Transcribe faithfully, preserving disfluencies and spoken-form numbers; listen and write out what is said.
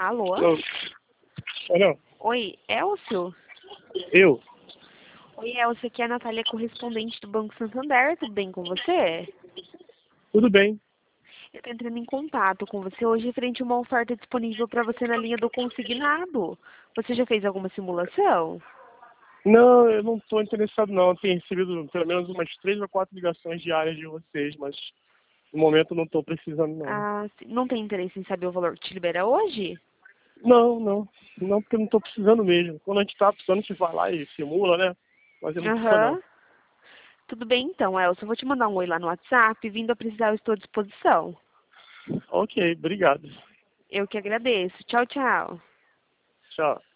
Alô? Alô? Alô? Oi, Elcio? Eu? Oi, Elcio, aqui é a Natália, correspondente do Banco Santander. Tudo bem com você? Tudo bem. Eu estou entrando em contato com você hoje referente a uma oferta disponível para você na linha do consignado. Você já fez alguma simulação? Não, eu não estou interessado não. Eu tenho recebido pelo menos umas três ou quatro ligações diárias de vocês, mas no momento eu não estou precisando não. Ah, sim. Não tem interesse em saber o valor que te libera hoje? Não, não. Não, porque eu não estou precisando mesmo. Quando a gente está precisando, a gente vai lá e simula, né? Mas eu não preciso não. Aham. Tudo bem então, Elcio. Eu vou te mandar um oi lá no WhatsApp. Vindo a precisar, eu estou à disposição. Ok, obrigado. Eu que agradeço. Tchau, tchau. Tchau.